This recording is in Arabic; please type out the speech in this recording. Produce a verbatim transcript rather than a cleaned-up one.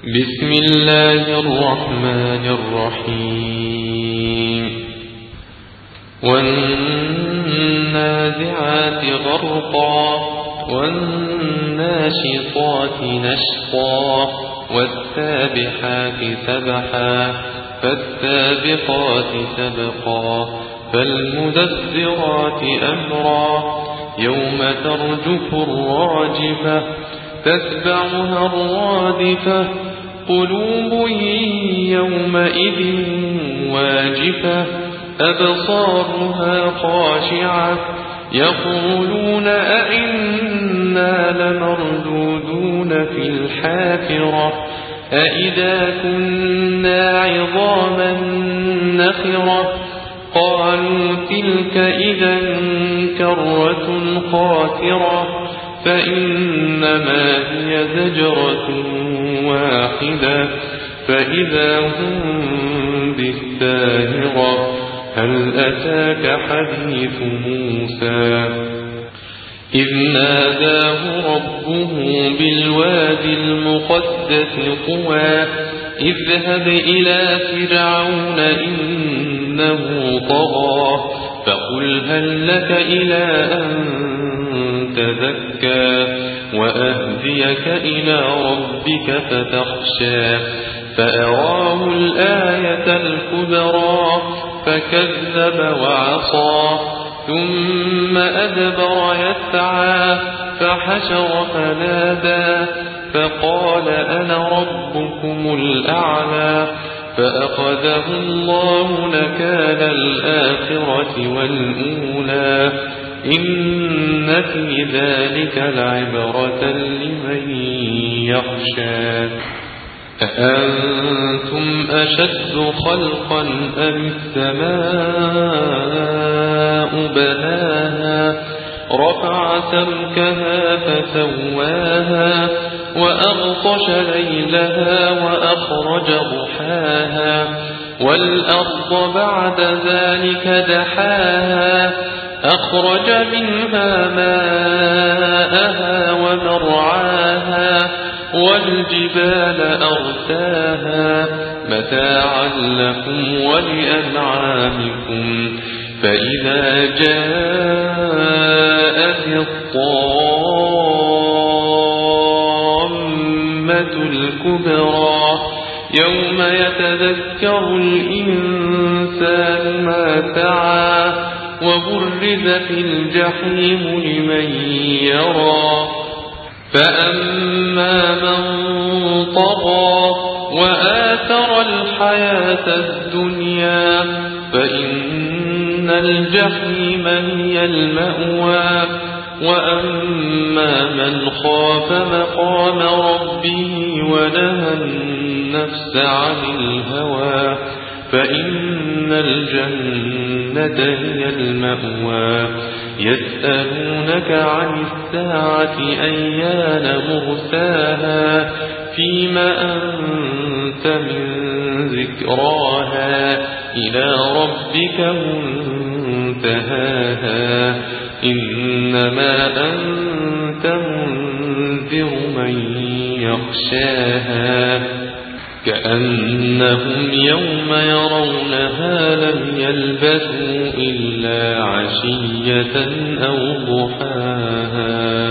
بسم الله الرحمن الرحيم والنازعات غرقا والناشطات نشطا والسابحات سبحا فالسابقات سبقا فالمدبرات أمرا يوم ترجف الراجفة تتبعها الرادفة قلوب يومئذ واجفة أبصارها خاشعة يقولون أئنا لمردودون في الحافرة أئذا كنا عظاما نخرة قالوا تلك إذا كرة خاسرة فإنما هي زجرة واحدة فإذا هم بالساهرة هل أتاك حديث موسى إذ ناداه ربه بالوادي المقدس طوى اذهب إلى فرعون إنه طغى فقل هل لك إلى أن تزكى وأهديك إلى ربك فتخشى فأراه الآية الكبرى فكذب وعصى ثم أدبر يسعى فحشر فنادى فقال أنا ربكم الأعلى فأخذه الله نكال الآخرة والأولى إن في ذلك لعبرة لمن يخشى أأنتم أشد خلقا أم السماء بناها رفع سمكها فسواها وأغطش ليلها وأخرج ضحاها والأرض بعد ذلك دحاها أخرج منها ماءها ومرعاها والجبال أرساها متاعا لكم ولأنعامكم فإذا جاءت الطامة الكبرى يوم يتذكر الإنسان ما سعى وبرزت الجحيم لمن يرى فأما من طغى وآثر الحياة الدنيا فإن الجحيم هي المأوى وأما من خاف مقام ربه ونهى النفس عن الهوى فإن الجنة هي المأوى يسألونك عن الساعة أيان مرساها فيما أنت من ذكراها إلى ربك منتهاها إنما أنت منذر من يخشاها كأنهم يوم يرونها لم يلبثوا إلا عشية أو ضحاها